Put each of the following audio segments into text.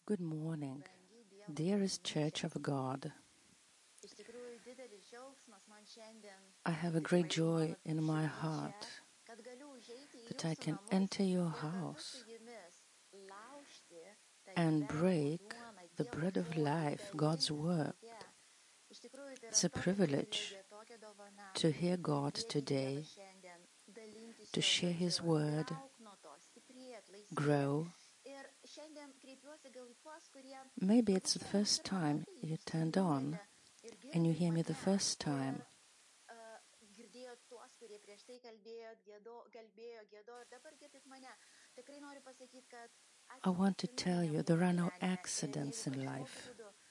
Good morning, dearest Church of God. I have a great joy in my heart that I can enter your house and break the bread of life, God's Word. It's a privilege to hear God today, to share His Word, grow. Maybe it's the first time you turned on and you hear me the first time. I want to tell you there are no accidents in life.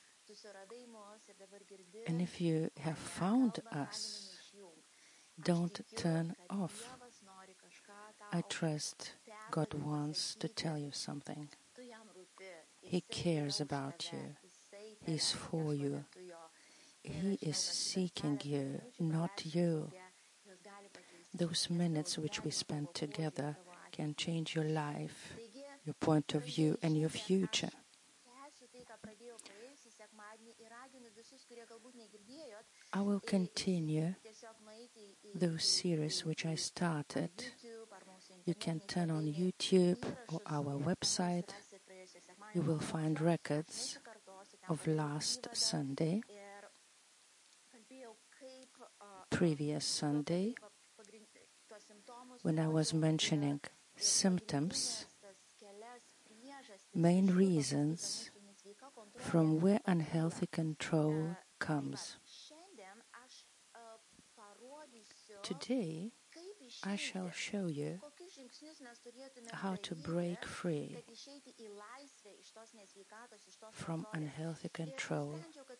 And if you have found us, don't turn off. I trust God wants to tell you something. He cares about you. He's for you. He is seeking you, not you. Those minutes which we spend together can change your life, your point of view, and your future. I will continue those series which I started. You can turn on YouTube or our website. You will find records of last Sunday, previous Sunday, when I was mentioning symptoms, main reasons from where unhealthy control comes. Today, I shall show you how to break free from unhealthy control.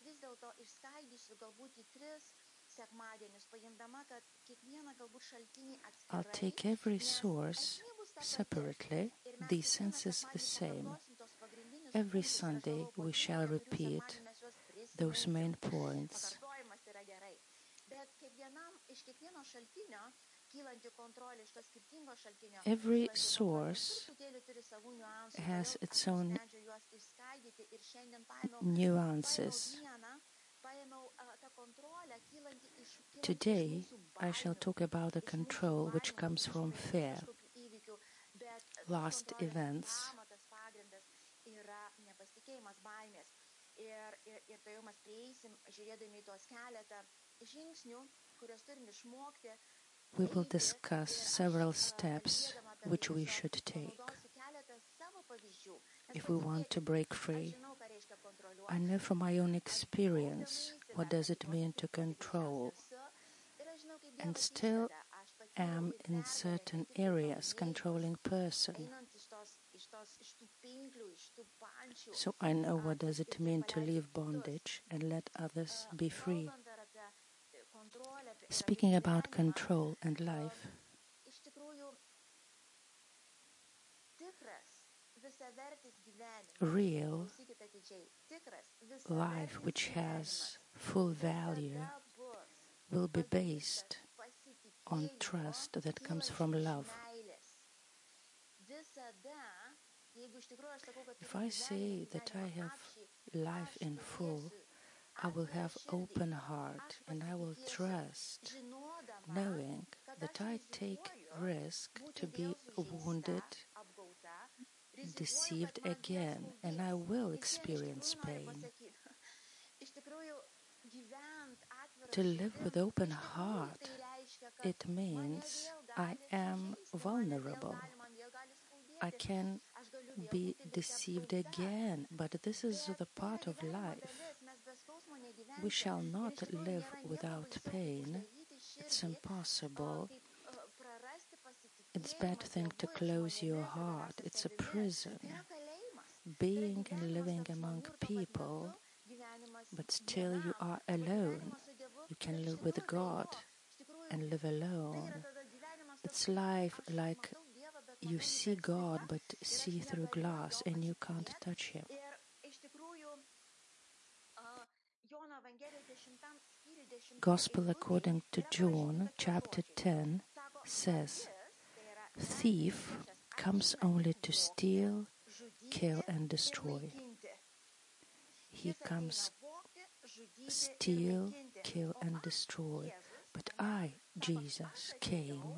I'll take every source separately, the essence is the same. Every Sunday we shall repeat those main points. Every source has its own nuances. Today, I shall talk about the control which comes from fear, last events. We will discuss several steps which we should take if we want to break free. I know from my own experience what does it mean to control, and still am in certain areas controlling person. So I know what does it mean to leave bondage and let others be free. Speaking about control and life, real life which has full value will be based on trust that comes from love. If I say that I have life in full, I will have open heart and I will trust, knowing that I take risk to be wounded, deceived again, and I will experience pain. To live with open heart, it means I am vulnerable. I can be deceived again, but this is the part of life. We shall not live without pain. It's impossible. It's a bad thing to close your heart. It's a prison. Being and living among people, but still you are alone. You can live with God and live alone. It's life like you see God but see through glass and you can't touch Him. Gospel according to John, chapter 10, says, "Thief comes only to steal, kill and destroy." he comes steal, kill, and destroy. But I, Jesus, came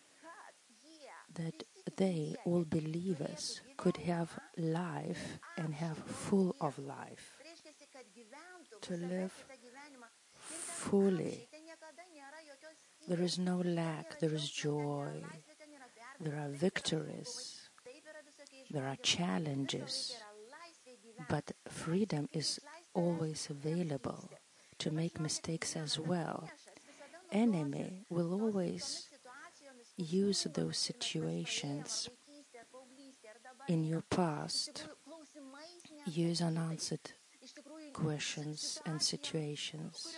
that they, all believers, could have life and have full of life, to live fully. There is no lack, there is joy, there are victories, there are challenges, but freedom is always available to make mistakes as well. Enemy will always use those situations in your past, use unanswered questions and situations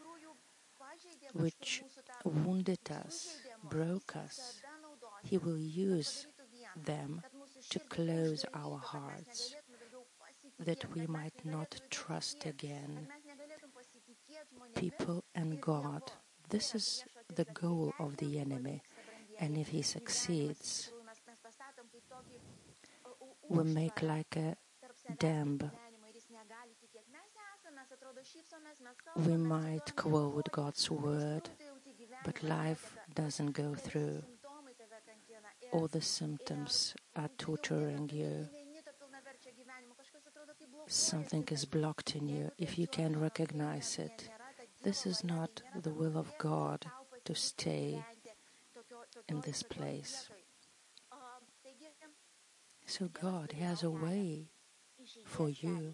which wounded us, broke us. He will use them to close our hearts, that we might not trust again people and God. This is the goal of the enemy, and if he succeeds, we make like a dam. We might quote God's word, but life doesn't go through. All the symptoms are torturing you. Something is blocked in you. If you can recognize it, this is not the will of God to stay in this place. So God has a way for you.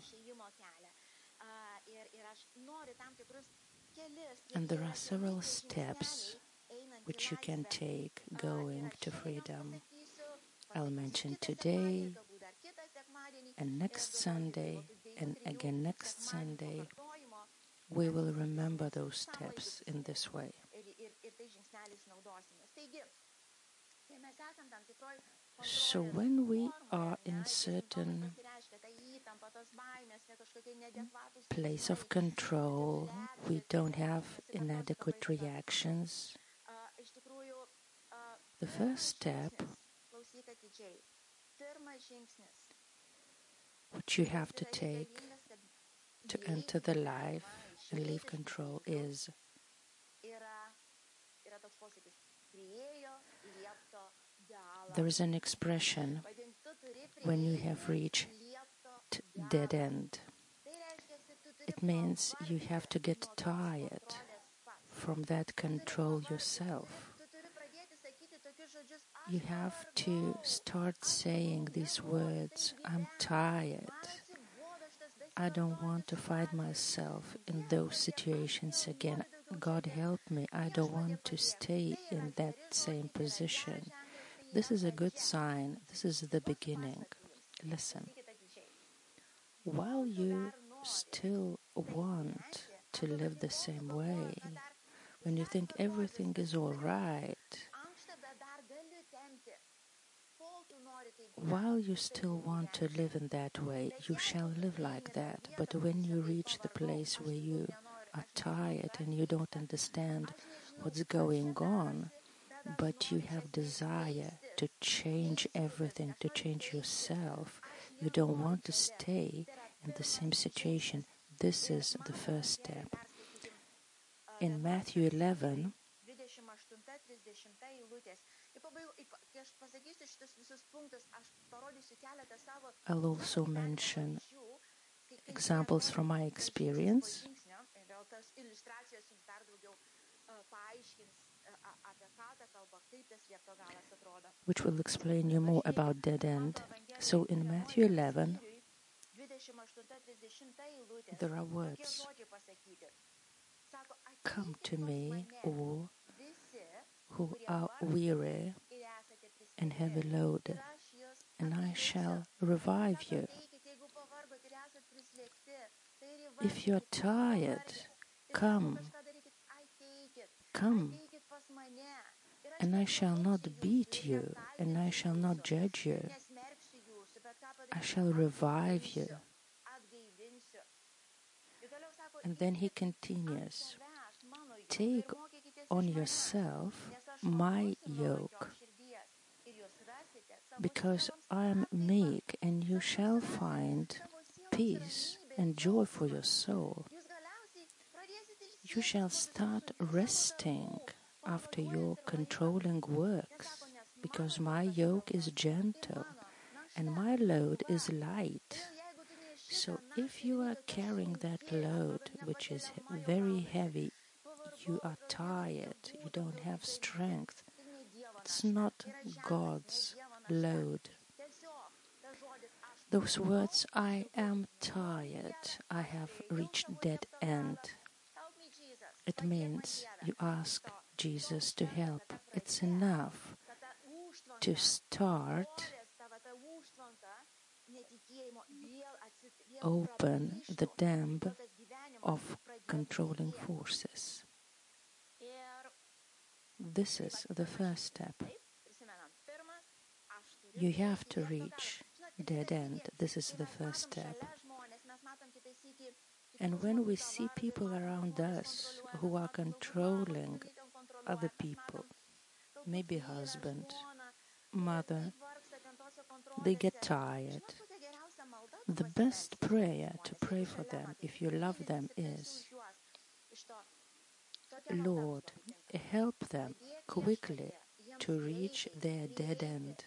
And there are several steps which you can take going to freedom. I'll mention today and next Sunday and again next Sunday. We will remember those steps in this way. So when we are in certain place of control, we don't have inadequate reactions. The first step which you have to take to enter the life and leave control is there is an expression when you have reached dead end. It means you have to get tired from that control yourself. You have to start saying these words, I'm tired. I don't want to find myself in those situations again. God help me. I don't want to stay in that same position. This is a good sign. This is the beginning. Listen. While you still want to live the same way, when you think everything is all right, while you still want to live in that way, you shall live like that. But when you reach the place where you are tired and you don't understand what's going on, but you have desire to change everything, to change yourself, you don't want to stay in the same situation. This is the first step. In Matthew 11, I'll also mention examples from my experience, which will explain you more about dead end. So in Matthew 11, there are words. Come to me, all who are weary and heavy loaded, and I shall revive you. If you're tired, come, and I shall not beat you, and I shall not judge you. I shall revive you. And then he continues, take on yourself my yoke, because I am meek, and you shall find peace and joy for your soul. You shall start resting after your controlling works, because my yoke is gentle and my load is light. So if you are carrying that load, which is very heavy, you are tired, you don't have strength, it's not God's load. Those words, I am tired, I have reached dead end. It means you ask Jesus to help. It's enough to start open the dam of controlling forces. This is the first step. You have to reach dead end. This is the first step. And when we see people around us who are controlling other people, maybe husband, mother, they get tired. The best prayer to pray for them, if you love them, is, Lord, help them quickly to reach their dead end.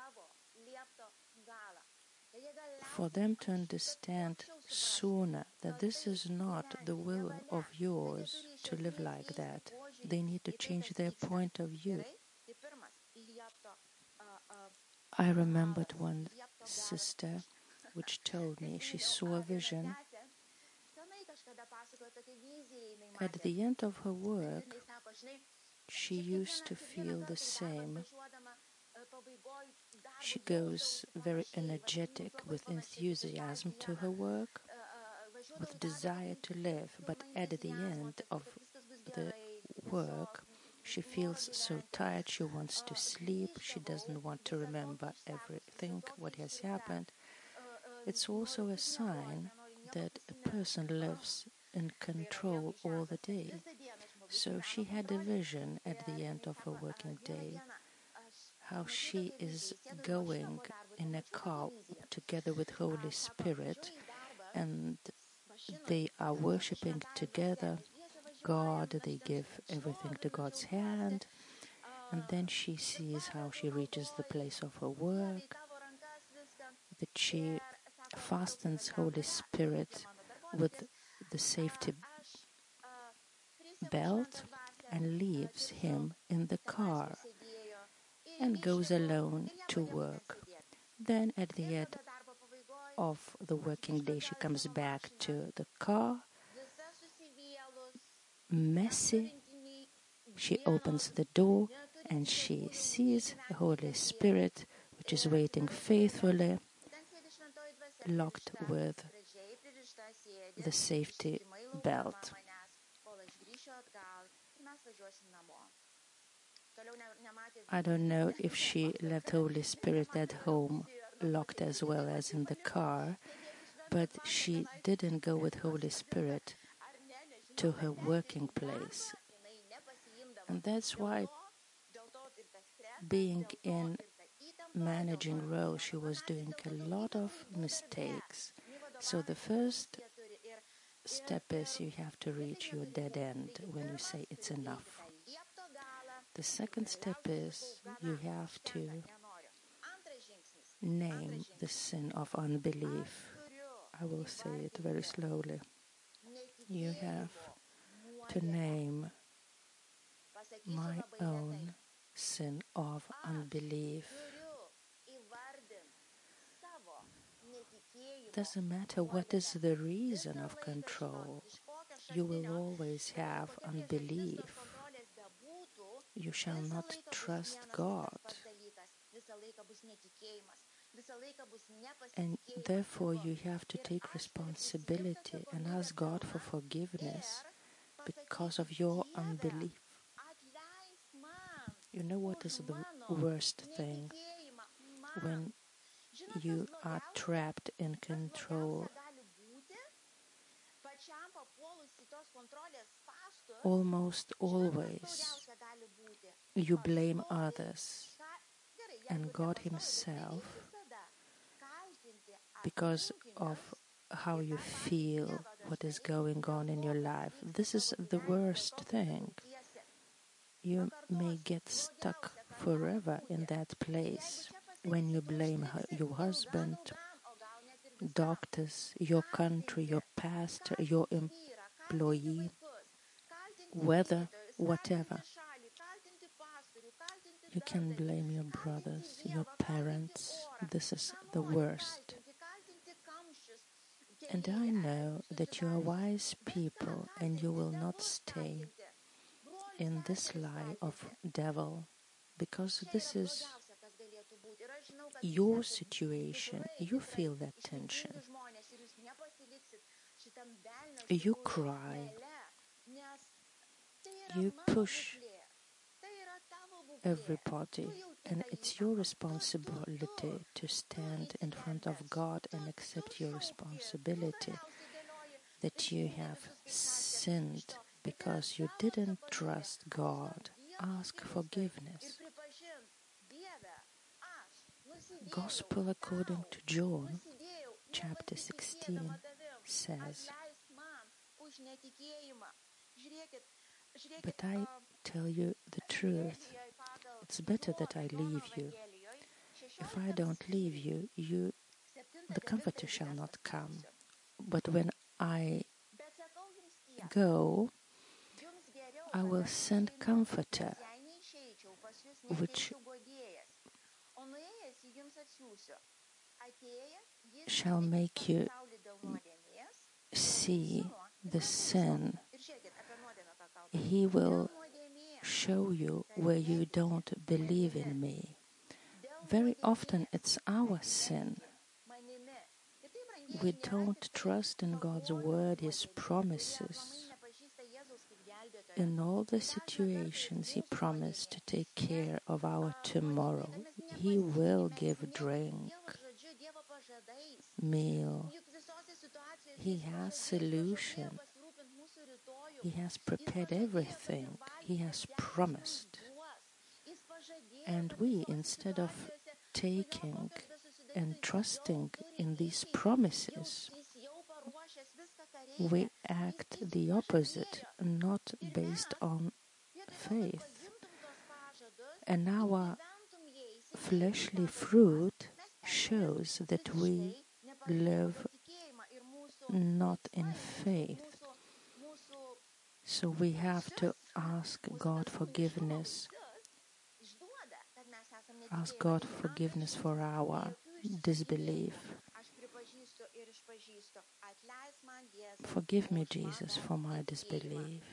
For them to understand sooner that this is not the will of yours to live like that. They need to change their point of view. I remembered one sister which told me she saw a vision. At the end of her work, she used to feel the same. She goes very energetic, with enthusiasm to her work, with desire to live, but at the end of the work, she feels so tired, she wants to sleep, she doesn't want to remember everything, what has happened. It's also a sign that a person lives in control all the day. So she had a vision at the end of her working day, how she is going in a car together with Holy Spirit, and they are worshiping together God, they give everything to God's hand, and then she sees how she reaches the place of her work, that she fastens Holy Spirit with the safety belt and leaves him in the car and goes alone to work. Then at the end of the working day, she comes back to the car, messy. She opens the door and she sees the Holy Spirit, which is waiting faithfully, locked with the safety belt. I don't know if she left Holy Spirit at home, locked as well as in the car, but she didn't go with Holy Spirit to her working place. And that's why, being in managing role, she was doing a lot of mistakes. So the first step is you have to reach your dead end when you say it's enough. The second step is you have to name the sin of unbelief. I will say it very slowly. You have to name my own sin of unbelief. Doesn't matter what is the reason of control, you will always have unbelief. You shall not trust God. And therefore you have to take responsibility and ask God for forgiveness because of your unbelief. You know what is the worst thing? When you are trapped in control, almost always you blame others and God Himself because of how you feel, what is going on in your life. This is the worst thing. You may get stuck forever in that place when you blame your husband, doctors, your country, your pastor, your employee, weather, whatever. You can blame your brothers, your parents. This is the worst. And I know that you are wise people and you will not stay in this lie of devil, because this is your situation. You feel that tension. You cry. You push everybody, and it's your responsibility to stand in front of God and accept your responsibility that you have sinned because you didn't trust God. Ask forgiveness. Gospel according to John, chapter 16, says, "But I tell you the truth. It's better that I leave you. If I don't leave you, the Comforter shall not come. But when I go, I will send Comforter, which shall make you see the sin. He will show you where you don't believe in me." Very often it's our sin. We don't trust in God's word, His promises. In all the situations, He promised to take care of our tomorrow. He will give drink, meal. He has solution. He has prepared everything. He has promised. And we, instead of taking and trusting in these promises, we act the opposite, not based on faith. And our fleshly fruit shows that we live not in faith. So we have to ask God forgiveness. Ask God forgiveness for our disbelief. Forgive me, Jesus, for my disbelief.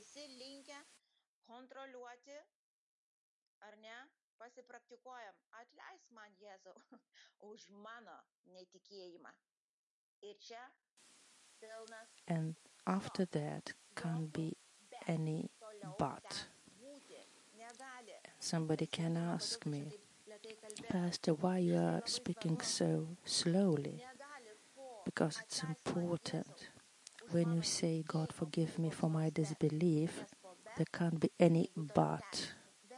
And after that can't be any but. Somebody can ask me, "Pastor, why you are speaking so slowly?" Because it's important. When you say, "God, forgive me for my disbelief," there can't be any but.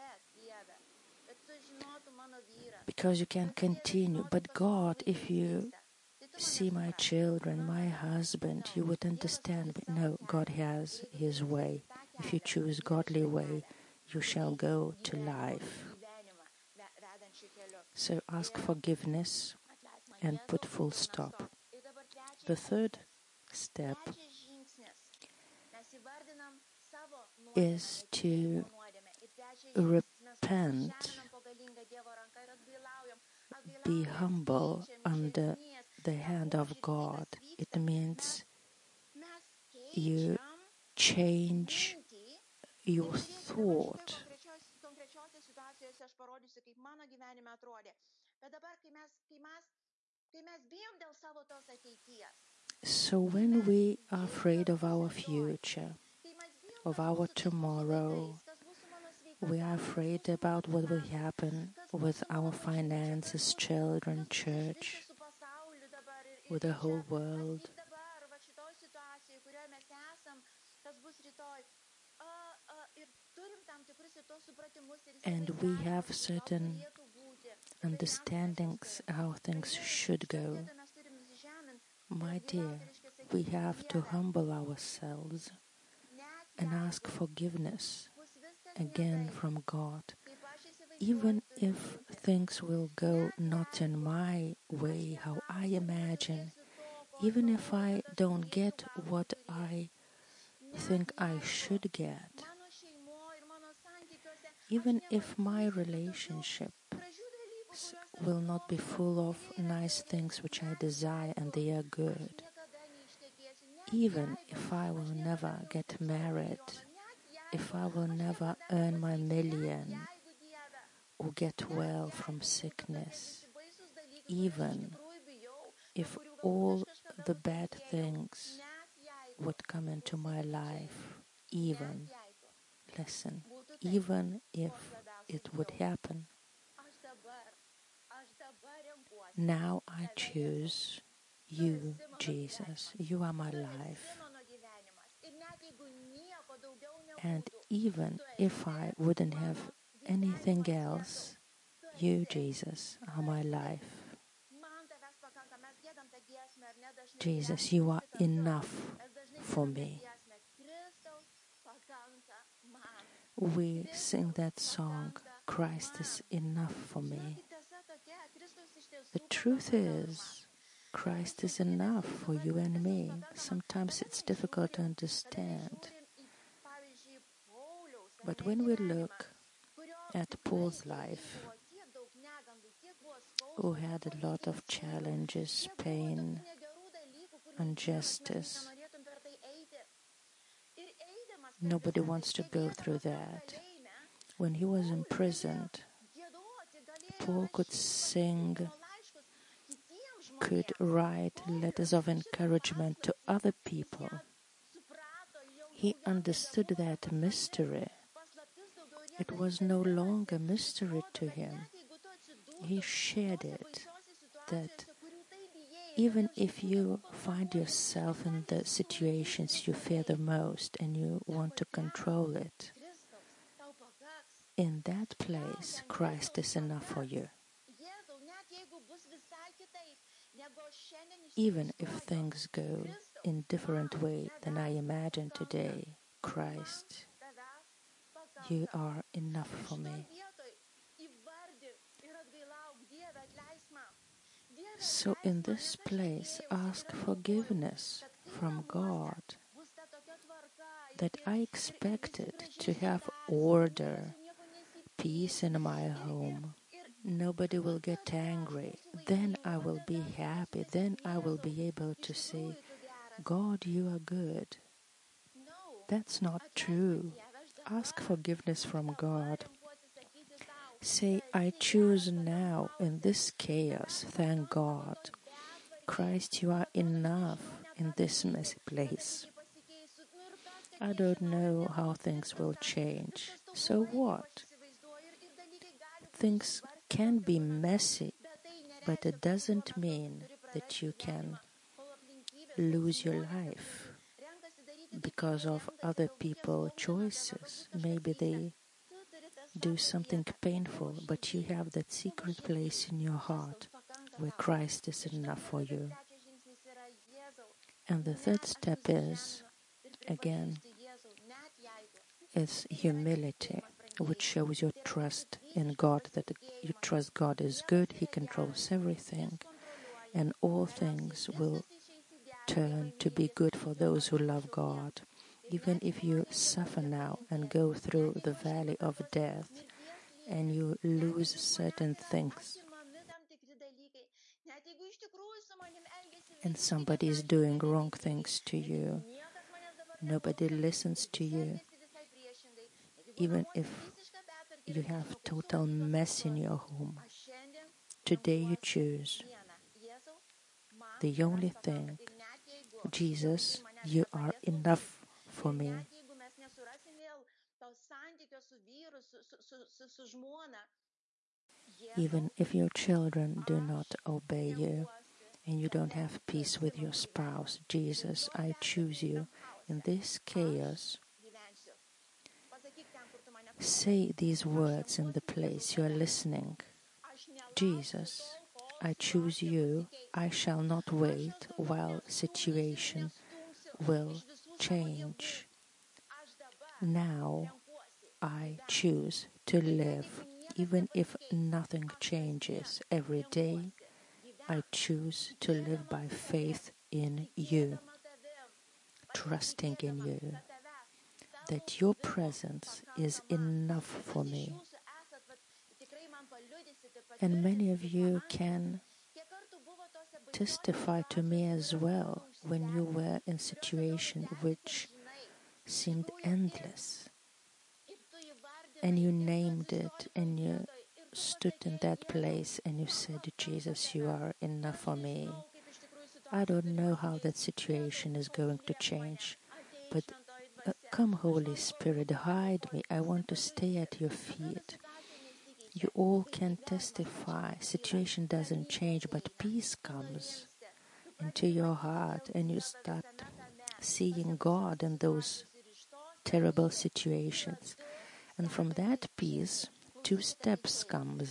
Because you can continue. "But God, if you see my children, my husband, you would understand me." No, God has His way. If you choose godly way, you shall go to life. So ask forgiveness and put full stop. The third step is to repent, be humble under the hand of God. It means you change your thought. So when we are afraid of our future, of our tomorrow, we are afraid about what will happen with our finances, children, church, with the whole world. And we have certain understandings how things should go. My dear, we have to humble ourselves and ask forgiveness again from God. Even if things will go not in my way, how I imagine, even if I don't get what I think I should get, even if my relationships will not be full of nice things which I desire and they are good, even if I will never get married, if I will never earn my million or get well from sickness, even if all the bad things would come into my life, even if it would happen, now I choose you, Jesus. You are my life. And even if I wouldn't have anything else, you, Jesus, are my life. Jesus, you are enough for me. We sing that song, Christ is enough for me. The truth is, Christ is enough for you and me. Sometimes it's difficult to understand. But when we look at Paul's life, who had a lot of challenges, pain, injustice, nobody wants to go through that. When he was imprisoned, Paul could sing, could write letters of encouragement to other people. He understood that mystery. It was no longer mystery to him. He shared it, that even if you find yourself in the situations you fear the most and you want to control it, in that place, Christ is enough for you. Even if things go in a different way than I imagine today, Christ, you are enough for me. So in this place, ask forgiveness from God that I expected to have order, peace in my home. Nobody will get angry. Then I will be happy. Then I will be able to say, God, you are good. That's not true. Ask forgiveness from God. Say, I choose now in this chaos, thank God. Christ, you are enough in this messy place. I don't know how things will change. So what? Things can be messy, but it doesn't mean that you can lose your life because of other people's choices. Maybe they do something painful, but you have that secret place in your heart where Christ is enough for you. And the third step is, again, is humility, which shows your trust in God, that you trust God is good, He controls everything, and all things will turn to be good for those who love God. Even if you suffer now and go through the valley of death and you lose certain things, and somebody is doing wrong things to you, nobody listens to you, even if you have total mess in your home, today you choose the only thing, Jesus, you are enough for me. Even if your children do not obey you and you don't have peace with your spouse, Jesus, I choose you in this chaos. Say these words in the place you are listening. Jesus, I choose you. I shall not wait while situation will change. Now I choose to live, even if nothing changes every day. I choose to live by faith in you, trusting in you, that your presence is enough for me. And many of you can testify to me as well when you were in a situation which seemed endless, and you named it, and you stood in that place and you said, Jesus, you are enough for me. I don't know how that situation is going to change, but come, Holy Spirit, hide me. I want to stay at your feet. You all can testify. Situation doesn't change, but peace comes into your heart, and you start seeing God in those terrible situations. And from that peace, two steps come.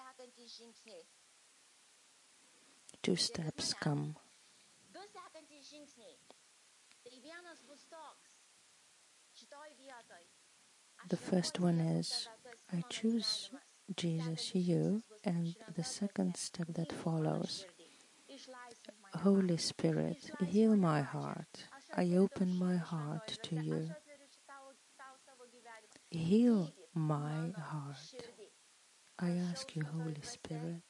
The first one is, I choose Jesus, you, and the second step that follows, Holy Spirit, heal my heart. I open my heart to you. Heal my heart. I ask you, Holy Spirit.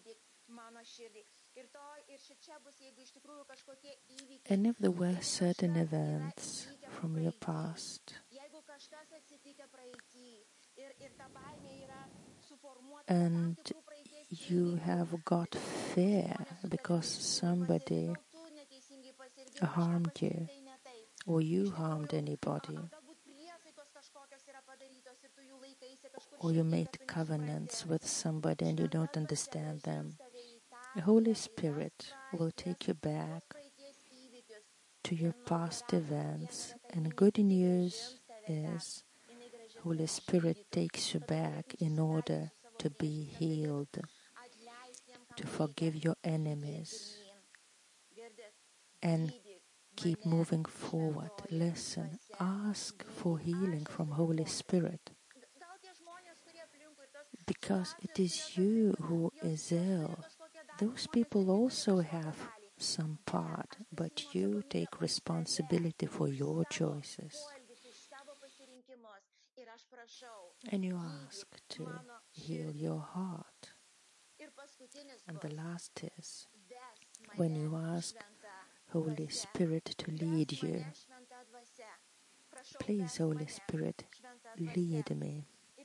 And if there were certain events from your past and you have got fear because somebody harmed you or you harmed anybody, or you made covenants with somebody and you don't understand them, the Holy Spirit will take you back to your past events. And good news is, Holy Spirit takes you back in order to be healed, to forgive your enemies, and keep moving forward. Listen, ask for healing from Holy Spirit, because it is you who is ill. Those people also have some part, but you take responsibility for your choices. And you ask to heal your heart. And the last is when you ask Holy Spirit to lead you. Please, Holy Spirit, lead me.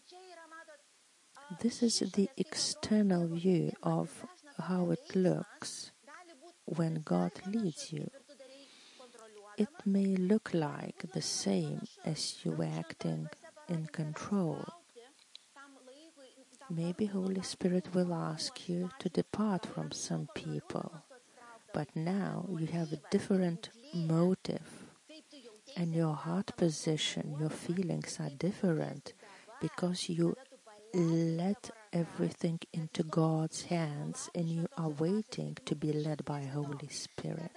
This is the external view of how it looks when God leads you. It may look like the same as you acting in control. Maybe Holy Spirit will ask you to depart from some people, but now you have a different motive, and your heart position, your feelings are different, because you let everything into God's hands and you are waiting to be led by Holy Spirit.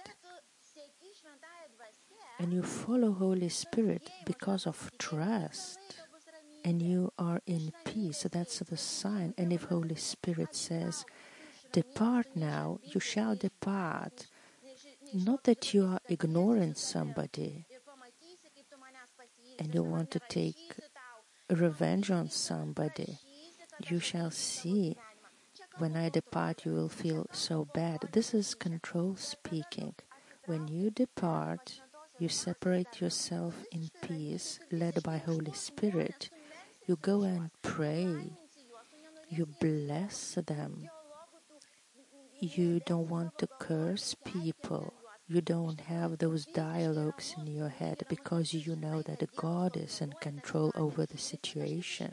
And you follow Holy Spirit because of trust, and you are in peace. That's the sign. And if Holy Spirit says, depart now, you shall depart. Not that you are ignoring somebody and you want to take revenge on somebody. You shall see, when I depart, you will feel so bad. This is control speaking. When you depart, you separate yourself in peace, led by Holy Spirit. You go and pray. You bless them. You don't want to curse people. You don't have those dialogues in your head because you know that God is in control over the situation.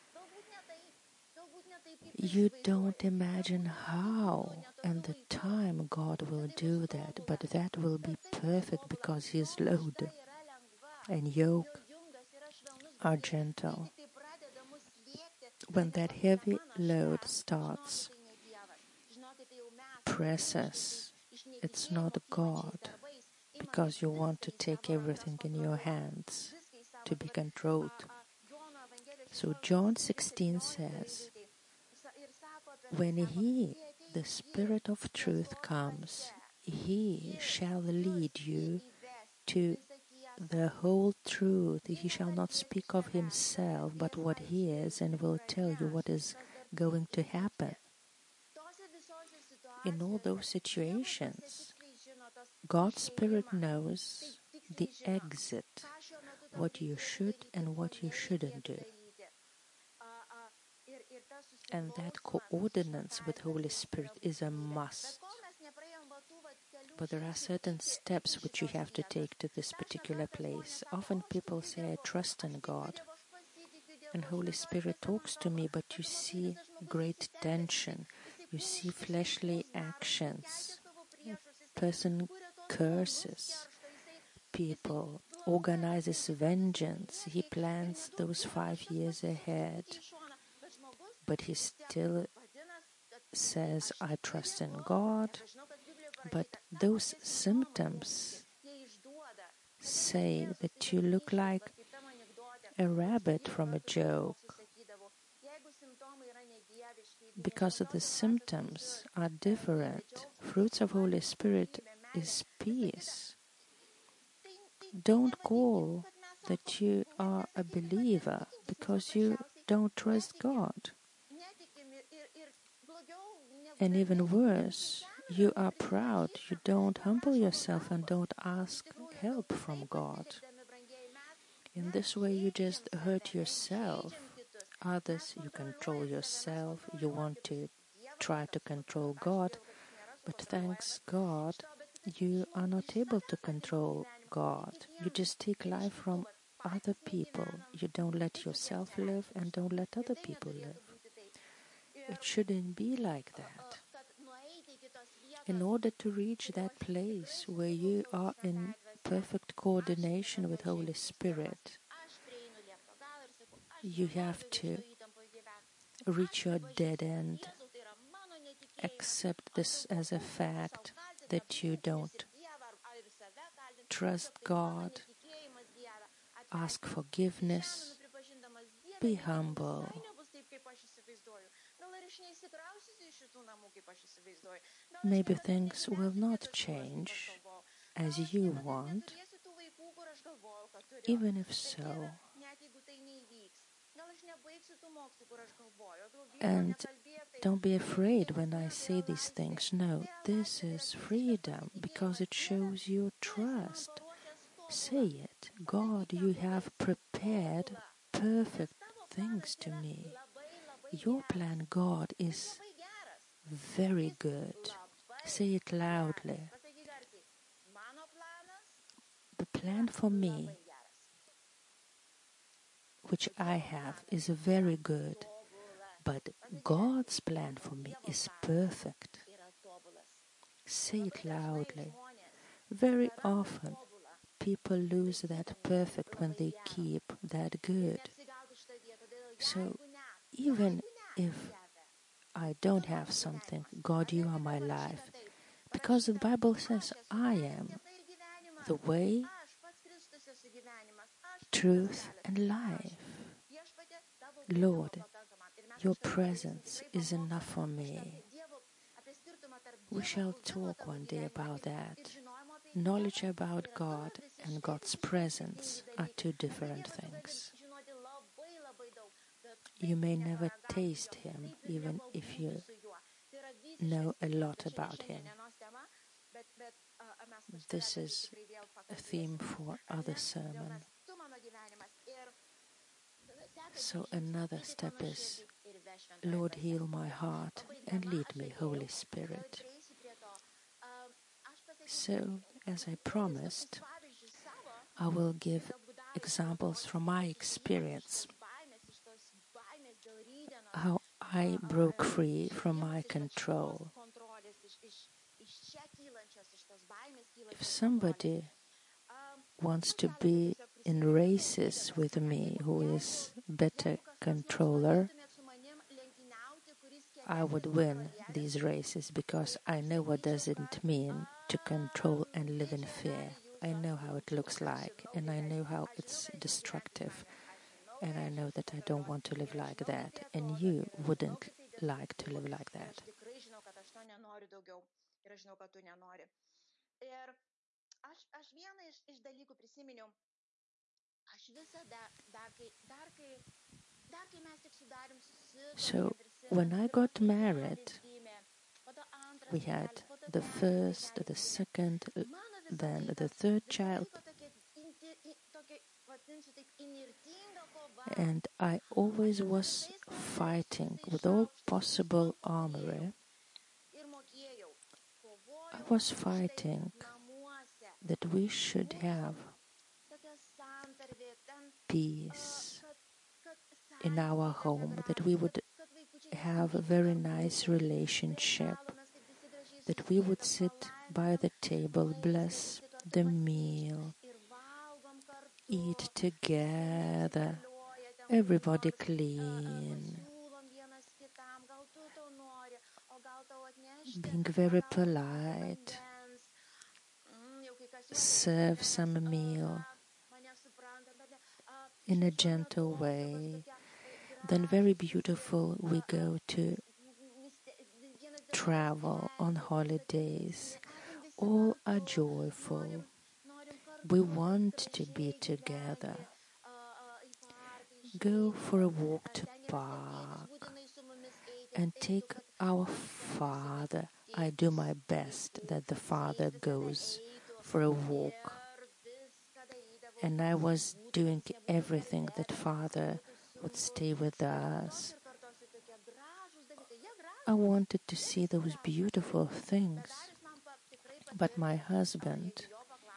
You don't imagine how and the time God will do that, but that will be perfect because His load and yoke are gentle. When that heavy load starts, oppressors. It's not God, because you want to take everything in your hands, to be controlled. So John 16 says, when He, the Spirit of truth, comes, He shall lead you to the whole truth. He shall not speak of Himself, but what He is, and will tell you what is going to happen. In all those situations, God's Spirit knows the exit, what you should and what you shouldn't do. And that coordinates with Holy Spirit is a must. But there are certain steps which you have to take to this particular place. Often people say, I trust in God, and Holy Spirit talks to me, but you see great tension. You see fleshly actions. Person curses people, organizes vengeance. He plans those 5 years ahead, but he still says, I trust in God. But those symptoms say that you look like a rabbit from a joke, because the symptoms are different. Fruits of Holy Spirit is peace. Don't call that you are a believer because you don't trust God. And even worse, you are proud, you don't humble yourself and don't ask help from God. In this way, you just hurt yourself. Others, you control yourself, you want to try to control God, but thanks God, you are not able to control God. You just take life from other people. You don't let yourself live and don't let other people live. It shouldn't be like that. In order to reach that place where you are in perfect coordination with Holy Spirit, you have to reach your dead end. Accept this as a fact that you don't trust God. Ask forgiveness. Be humble. Maybe things will not change as you want. Even if so, and don't be afraid when I say these things. No, this is freedom because it shows your trust. Say it. God, you have prepared perfect things to me. Your plan, God, is very good. Say it loudly. The plan for me, which I have, is very good, but God's plan for me is perfect. Say it loudly. Very often, people lose that perfect when they keep that good. So, even if I don't have something, God, you are my life. Because the Bible says, I am the way, truth, and life. Lord, your presence is enough for me. We shall talk one day about that. Knowledge about God and God's presence are two different things. You may never taste Him, even if you know a lot about Him. This is a theme for other sermon. So another step is, Lord, heal my heart and lead me, Holy Spirit. So, as I promised, I will give examples from my experience, how I broke free from my control. If somebody wants to be in races with me, who is better controller, I would win these races because I know what does it mean to control and live in fear. I know how it looks like, and I know how it's destructive, and I know that I don't want to live like that, and you wouldn't like to live like that. So when I got married, we had the first, the second, then the third child. And I always was fighting with all possible armory. I was fighting that we should have peace in our home, that we would have a very nice relationship, that we would sit by the table, bless the meal, eat together, everybody clean, being very polite, serve some meal in a gentle way. Then very beautiful, we go to travel on holidays. All are joyful. We want to be together. Go for a walk to park and take our father. I do my best that the father goes for a walk. And I was doing everything that father would stay with us. I wanted to see those beautiful things. But my husband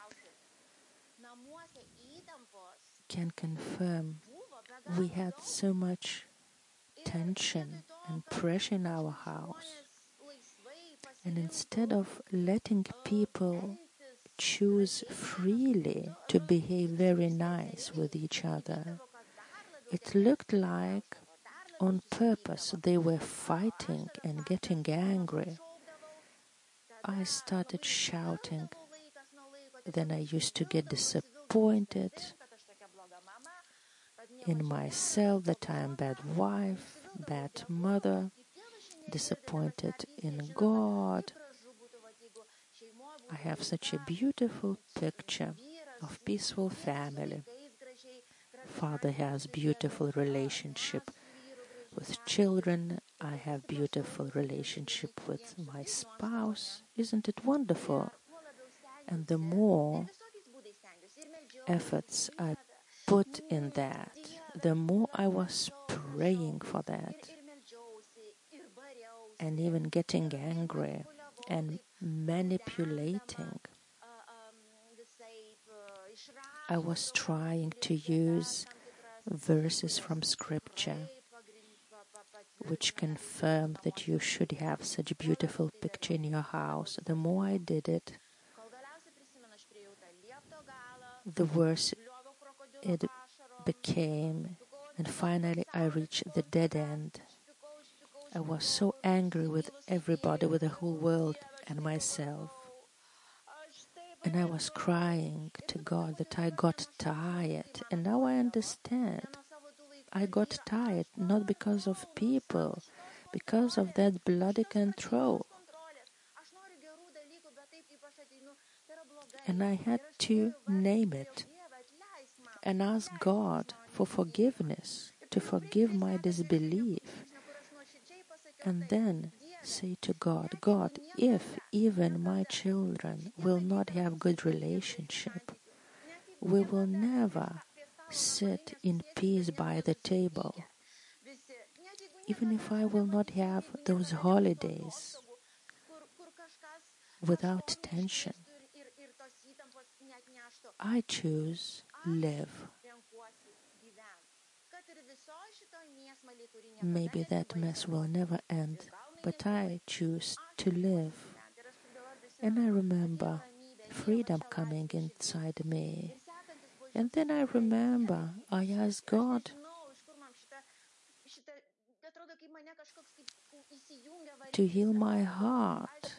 can confirm we had so much tension and pressure in our house. And instead of letting people choose freely to behave very nice with each other, it looked like on purpose they were fighting and getting angry. I started shouting. Then I used to get disappointed in myself that I am bad wife, bad mother, disappointed in God. I have such a beautiful picture of peaceful family. Father has beautiful relationship with children. I have beautiful relationship with my spouse. Isn't it wonderful? And the more efforts I put in that, the more I was praying for that and even getting angry and manipulating. I was trying to use verses from scripture which confirm that you should have such a beautiful picture in your house. The more I did it, the worse it became, and finally I reached the dead end. I was so angry with everybody, with the whole world and myself. And I was crying to God that I got tired. And now I understand. I got tired not because of people, because of that bloody control. And I had to name it and ask God for forgiveness, to forgive my disbelief. And then say to God, God, if even my children will not have good relationship, we will never sit in peace by the table. Even if I will not have those holidays without tension, I choose live. Maybe that mess will never end, but I choose to live. And I remember freedom coming inside me. And then I remember I asked God, to heal my heart.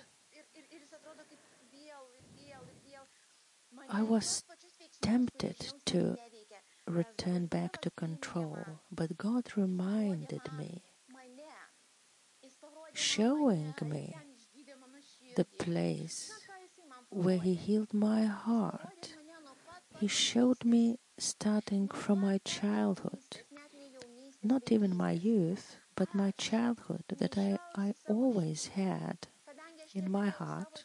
I was tempted to return back to control, but God reminded me, showing me the place where He healed my heart. He showed me starting from my childhood, not even my youth, but my childhood, that I always had in my heart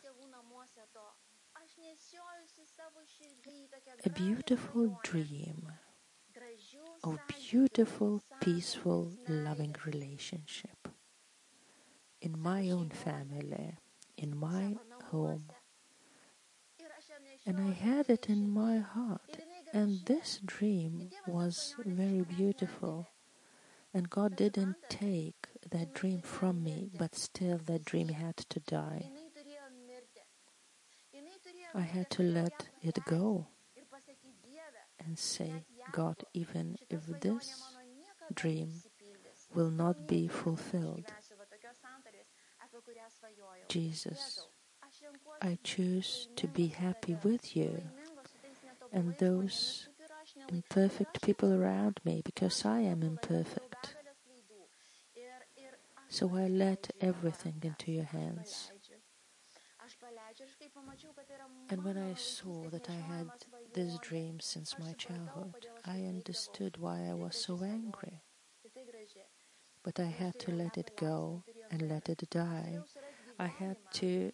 a beautiful dream of beautiful, peaceful, loving relationship in my own family, in my home. And I had it in my heart. And this dream was very beautiful. And God didn't take that dream from me, but still that dream had to die. I had to let it go and say, God, even if this dream will not be fulfilled, Jesus, I choose to be happy with you and those imperfect people around me, because I am imperfect. So I let everything into your hands. And when I saw that I had this dream since my childhood, I understood why I was so angry. But I had to let it go and let it die. I had to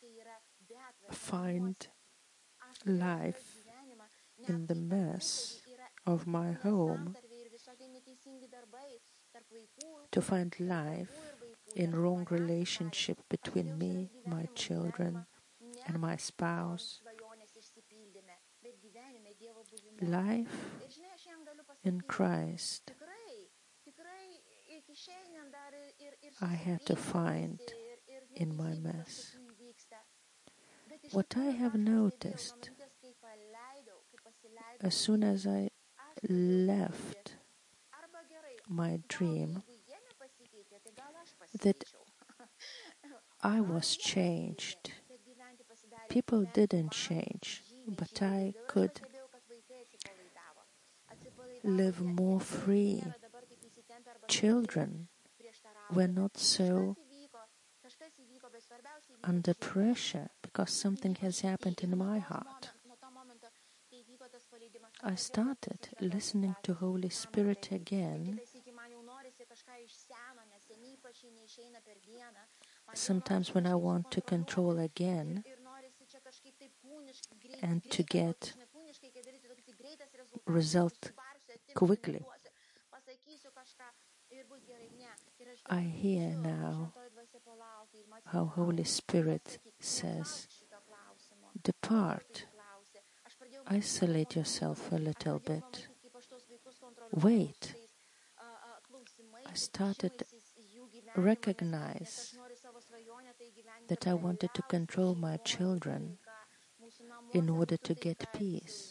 find life in the mess of my home, to find life in wrong relationship between me, my children, and my spouse. Life in Christ I had to find in my mess. What I have noticed, as soon as I left my dream, that I was changed. People didn't change, but I could live more free. Children were not so under pressure because something has happened in my heart. I started listening to Holy Spirit again. Sometimes when I want to control again and to get result quickly, I hear now how Holy Spirit says, depart, isolate yourself a little bit, wait. I started recognize that I wanted to control my children in order to get peace.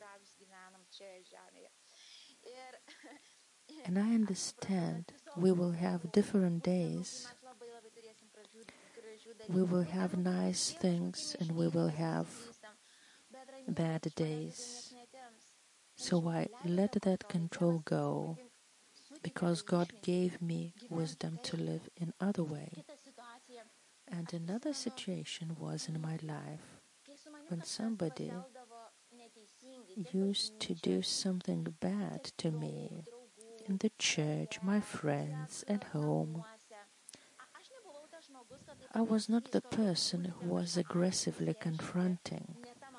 And I understand we will have different days. We will have nice things and we will have bad days. So I let that control go, because God gave me wisdom to live in other way. And another situation was in my life when somebody used to do something bad to me in the church, my friends, at home. I was not the person who was aggressively confronting.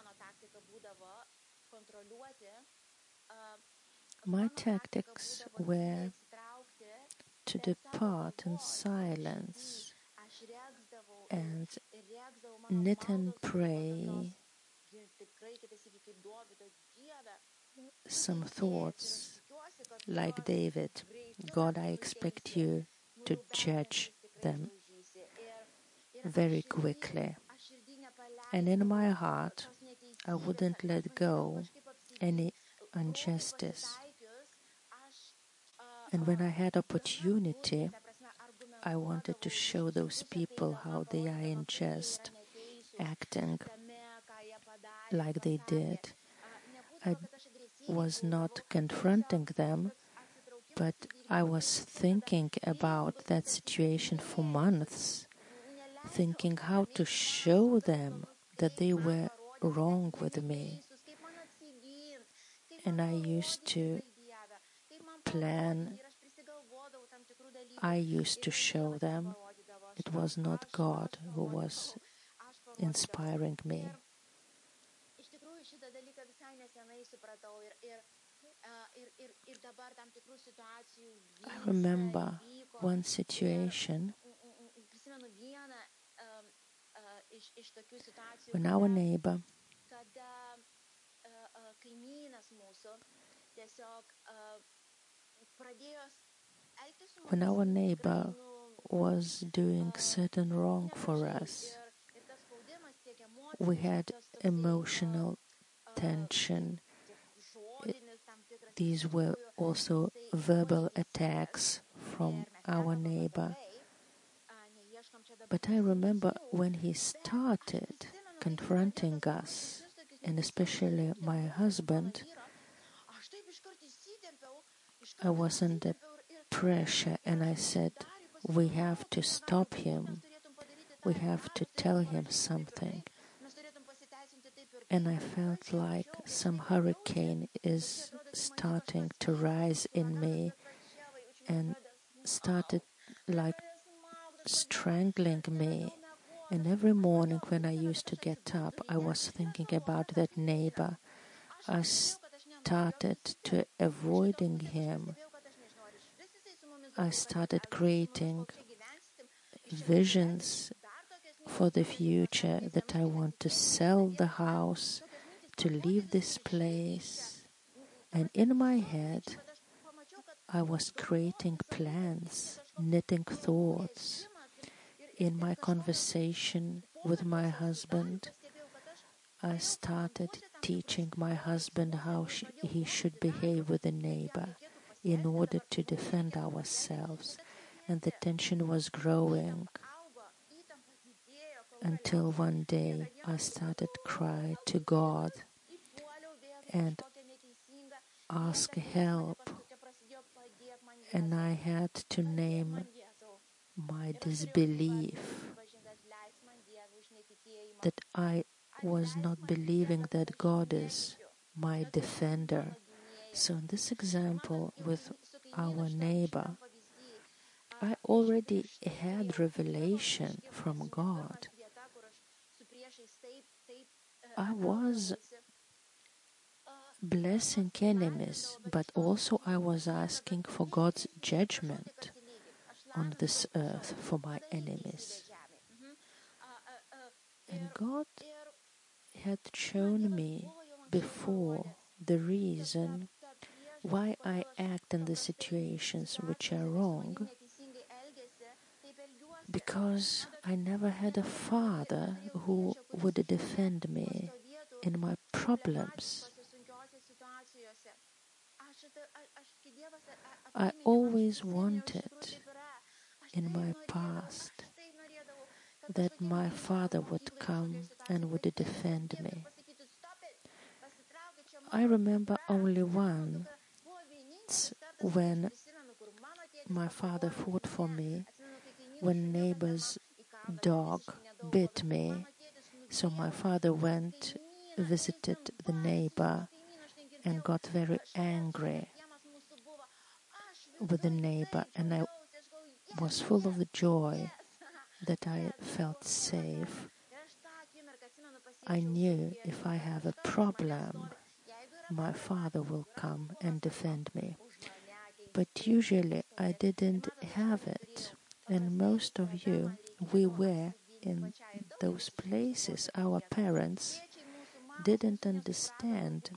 My tactics were to depart in silence and knit and pray some thoughts like David, God, I expect you to judge them very quickly. And in my heart, I wouldn't let go any injustice. And when I had opportunity, I wanted to show those people how they are unjust, acting like they did. I was not confronting them, but I was thinking about that situation for months, thinking how to show them that they were wrong with me. And I used to plan, I used to show them it was not God who was inspiring me. I remember one situation when our neighbor was doing certain wrong for us. We had emotional tension. These were also verbal attacks from our neighbor. But I remember when he started confronting us, and especially my husband, I was under pressure and I said, we have to stop him. We have to tell him something. And I felt like some hurricane is starting to rise in me and started like strangling me. And every morning when I used to get up, I was thinking about that neighbor. I started to avoiding him. I started creating visions for the future that I want to sell the house, to leave this place. And in my head, I was creating plans, knitting thoughts. In my conversation with my husband, I started teaching my husband how he should behave with a neighbor in order to defend ourselves. And the tension was growing until one day I started cry to God and ask help. And I had to name my disbelief that I was not believing that God is my defender. So in this example with our neighbor, I already had revelation from God. I was blessing enemies, but also I was asking for God's judgment on this earth for my enemies. And God had shown me before the reason why I act in the situations which are wrong, because I never had a father who would defend me in my problems. I always wanted in my past that my father would come and would defend me. I remember only once when my father fought for me, when neighbor's dog bit me. So my father went, visited the neighbor, and got very angry with the neighbor. And I was full of the joy that I felt safe. I knew if I have a problem, my father will come and defend me. But usually I didn't have it. And most of you, we were in those places. Our parents didn't understand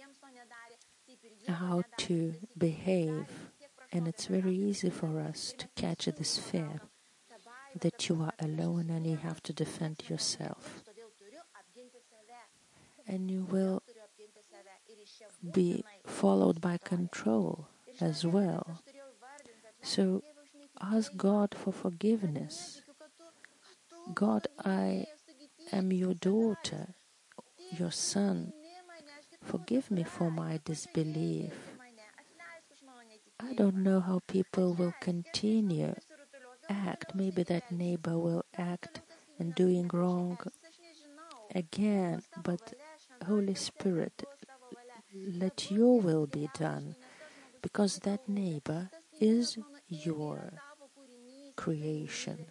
how to behave. And it's very easy for us to catch this fear that you are alone and you have to defend yourself. And you will be followed by control as well. So ask God for forgiveness. God, I am your daughter, your son. Forgive me for my disbelief. I don't know how people will continue act. Maybe that neighbor will act and doing wrong again, but Holy Spirit, let your will be done, because that neighbor is your creation.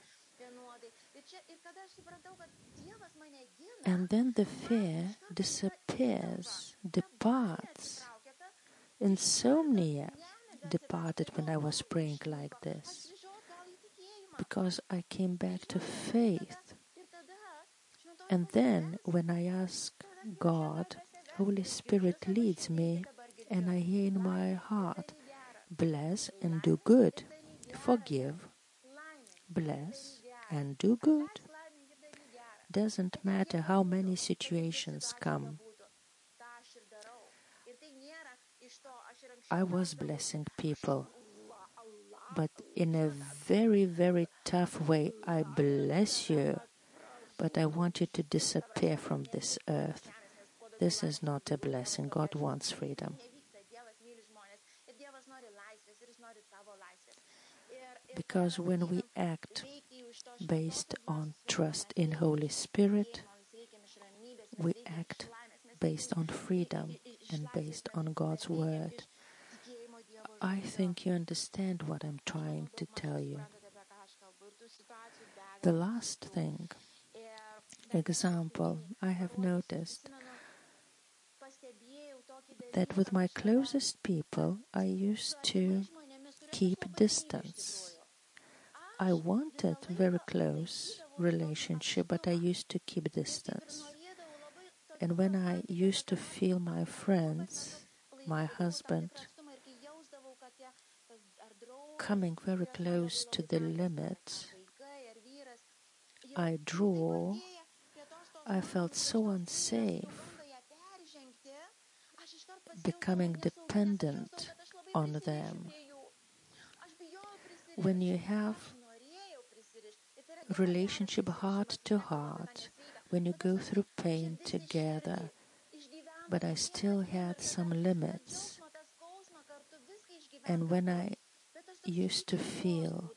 And then the fear disappears, departs. Insomnia departed when I was praying like this, because I came back to faith. And then when I ask God, Holy Spirit leads me, and I hear in my heart, bless and do good, forgive, bless and do good. Doesn't matter how many situations come. I was blessing people, but in a very, very tough way. I bless you, but I want you to disappear from this earth. This is not a blessing. God wants freedom. Because when we act based on trust in Holy Spirit, we act based on freedom and based on God's word. I think you understand what I'm trying to tell you. The last thing, example, I have noticed that with my closest people, I used to keep distance. I wanted very close relationship, but I used to keep distance. And when I used to feel my friends, my husband, coming very close to the limit, I draw. I felt so unsafe, becoming dependent on them. When you have relationship heart to heart, when you go through pain together, but I still had some limits. And when I used to feel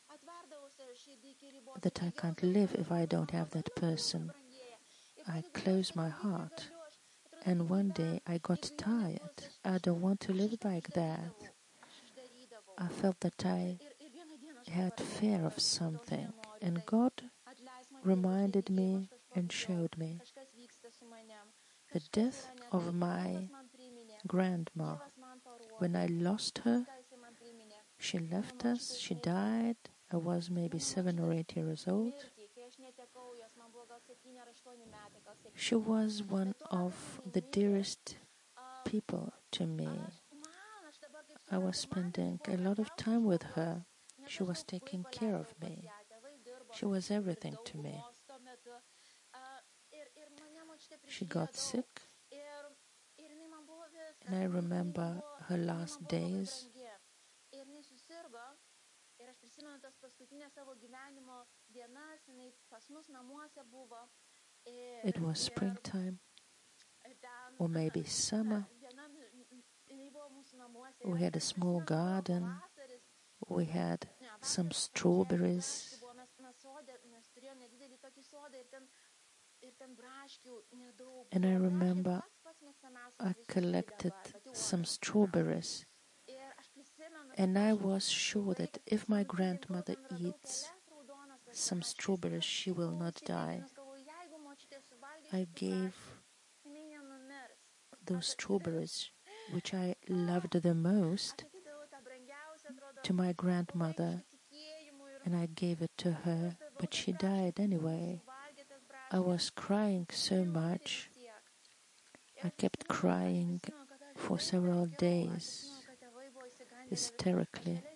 that I can't live if I don't have that person, I closed my heart. And one day I got tired. I don't want to live like that. I felt that I had fear of something. And God reminded me and showed me the death of my grandma. When I lost her, she left us, she died. I was maybe 7 or 8 years old. She was one of the dearest people to me. I was spending a lot of time with her. She was taking care of me. She was everything to me. She got sick, and I remember her last days. It was springtime, or maybe summer. We had a small garden. We had some strawberries. And I remember I collected some strawberries. And I was sure that if my grandmother eats some strawberries, she will not die. I gave those strawberries, which I loved the most, to my grandmother, and I gave it to her, but she died anyway. I was crying so much. I kept crying for several days, hysterically.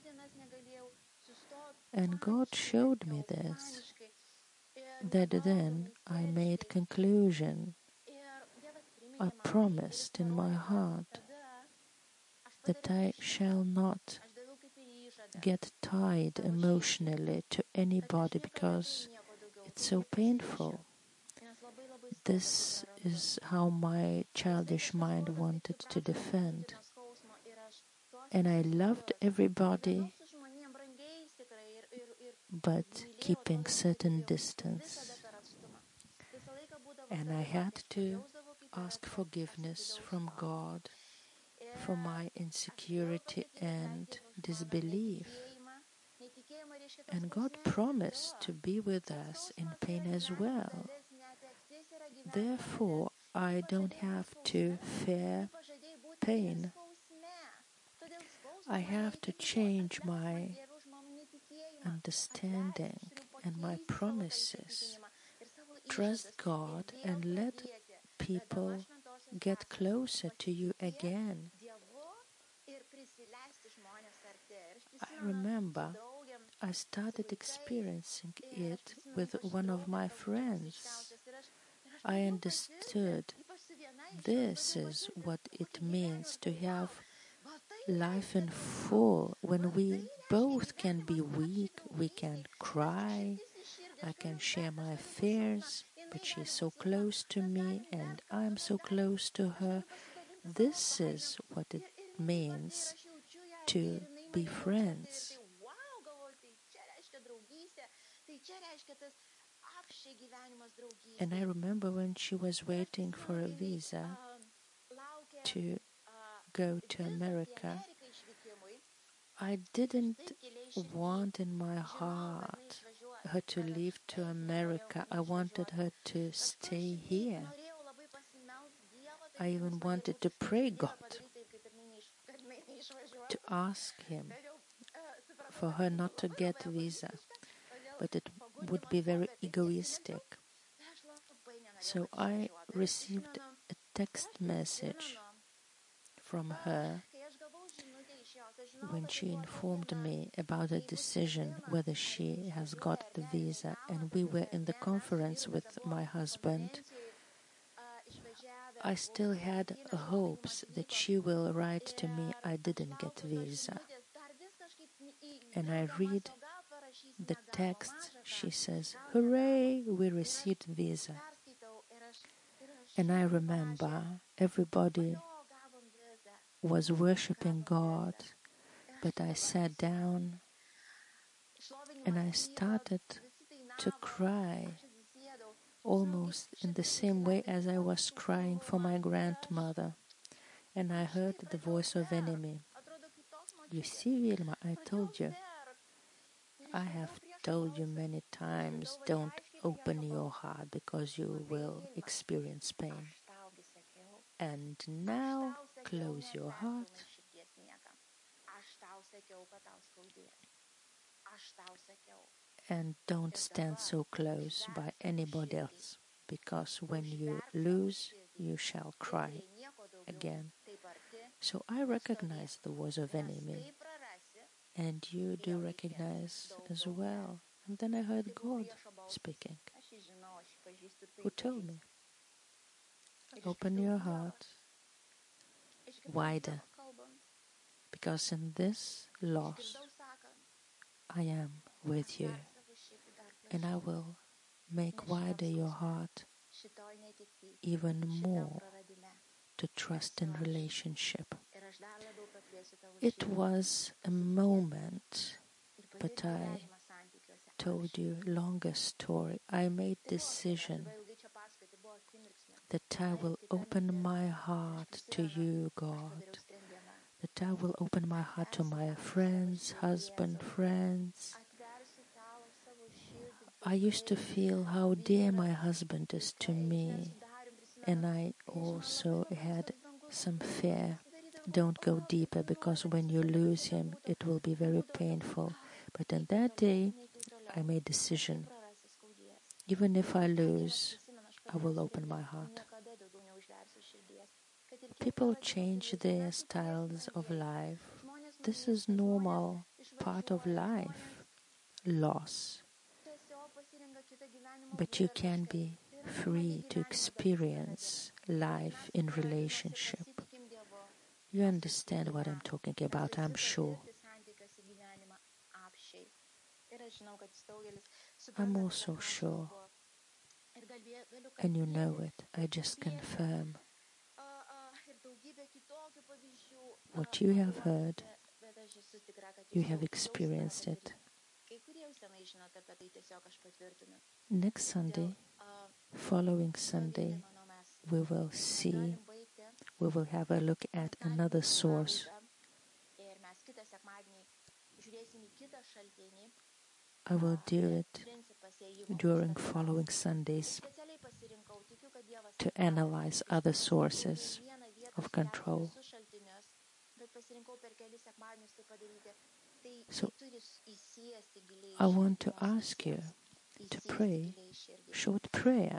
And God showed me this, that then I made conclusion. I promised in my heart that I shall not get tied emotionally to anybody because it's so painful. This is how my childish mind wanted to defend. And I loved everybody, but keeping certain distance. And I had to ask forgiveness from God for my insecurity and disbelief. And God promised to be with us in pain as well. Therefore, I don't have to fear pain. I have to change my understanding and my promises. Trust God and let people get closer to you again. I remember I started experiencing it with one of my friends. I understood this is what it means to have life in full, when we both can be weak, we can cry, I can share my fears, but she's so close to me and I'm so close to her. This is what it means to be friends. And I remember when she was waiting for a visa to go to America, I didn't want in my heart her to leave to America. I wanted her to stay here. I even wanted to pray God, to ask Him for her not to get a visa, but it would be very egoistic. So I received a text message from her when she informed me about the decision whether she has got the visa, and we were in the conference with my husband. I still had hopes that she will write to me, I didn't get visa. And I read the text, she says, hooray, we received visa. And I remember everybody was worshiping God, but I sat down and I started to cry, almost in the same way as I was crying for my grandmother. And I heard the voice of enemy. You see, Vilma, I told you. I have told you many times, don't open your heart because you will experience pain. And now close your heart. And don't stand so close by anybody else, because when you lose, you shall cry again. So I recognize the voice of enemy, and you do recognize as well. And then I heard God speaking, who told me, open your heart wider, because in this loss, I am with you, and I will make wider your heart even more to trust in relationship. It was a moment, but I told you longer story. I made decision that I will open my heart to you, God, that I will open my heart to my friends, husband, friends. I used to feel how dear my husband is to me, and I also had some fear. Don't go deeper, because when you lose him, it will be very painful. But in that day, I made a decision. Even if I lose, I will open my heart. People change their styles of life. This is normal, part of life, loss. But you can be free to experience life in relationship. You understand what I'm talking about, I'm sure. I'm also sure, and you know it, I just confirm what you have heard, you have experienced it. Next Sunday, following Sunday, we will have a look at another source. I will do it during following Sundays to analyze other sources of control. So I want to ask you to pray a short prayer.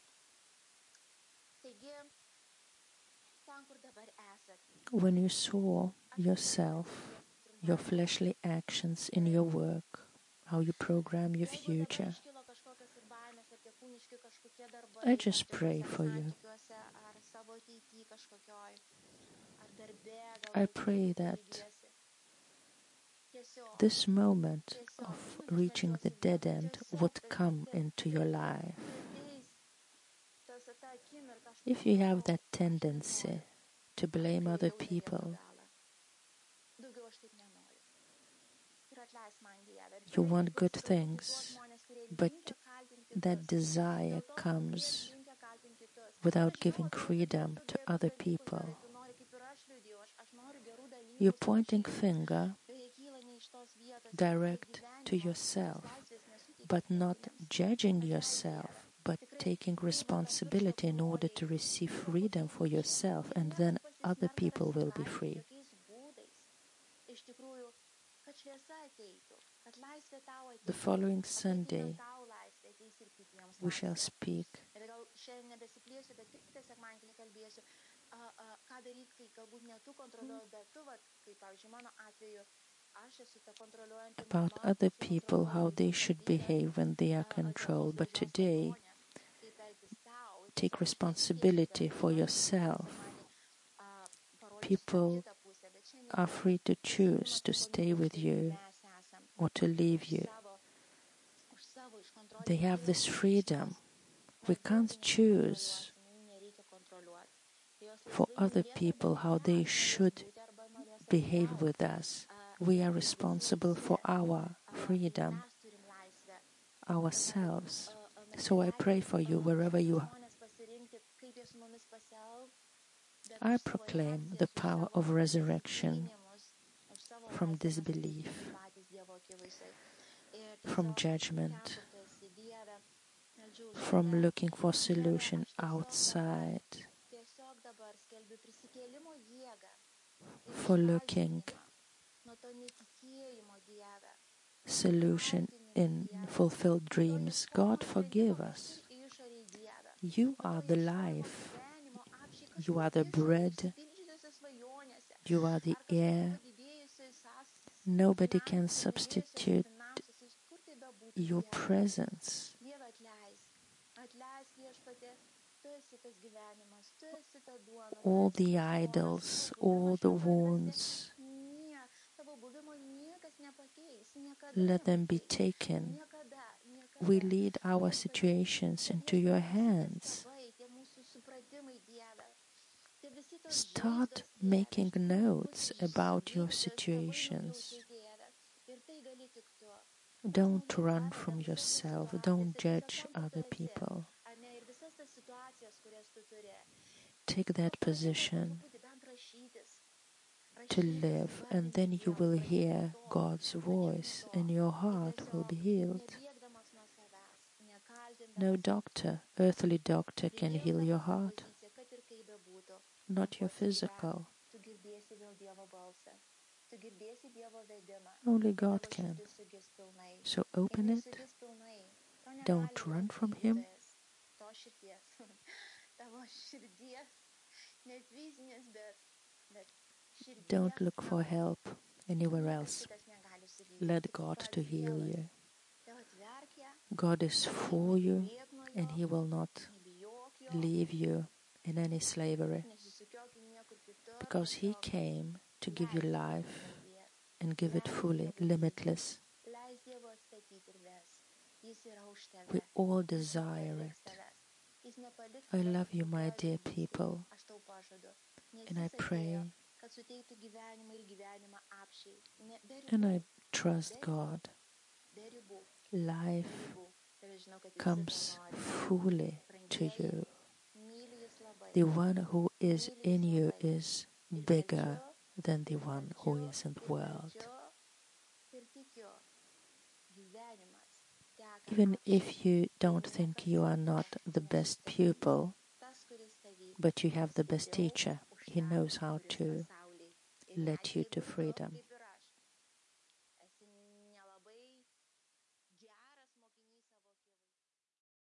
When you saw yourself, your fleshly actions in your work, how you program your future, I just pray for you. I pray that this moment of reaching the dead end would come into your life. If you have that tendency to blame other people, you want good things, but that desire comes without giving freedom to other people. You're pointing finger direct to yourself, but not judging yourself, but taking responsibility in order to receive freedom for yourself, and then other people will be free. The following Sunday, we shall speak about other people, how they should behave when they are controlled. But today, take responsibility for yourself. People are free to choose to stay with you or to leave you. They have this freedom. We can't choose for other people how they should behave with us. We are responsible for our freedom, ourselves. So I pray for you wherever you are. I proclaim the power of resurrection from disbelief, from judgment, from looking for solution outside, for looking solution in fulfilled dreams. God, forgive us. You are the life. You are the bread. You are the air. Nobody can substitute your presence. All the idols, all the wounds, let them be taken. We lead our situations into your hands. Start making notes about your situations. Don't run from yourself. Don't judge other people. Take that position to live, and then you will hear God's voice, and your heart will be healed. No doctor, earthly doctor, can heal your heart, not your physical. Only God can. So open it. Don't run from Him. Don't look for help anywhere else. Let God to heal you. God is for you, and He will not leave you in any slavery, because He came to give you life and give it fully, limitless. We all desire it. I love you, my dear people, and I pray and I trust God. Life comes fully to you. The one who is in you is bigger than the one who is in the world. Even if you don't think you are not the best pupil, but you have the best teacher, he knows how to lead you to freedom.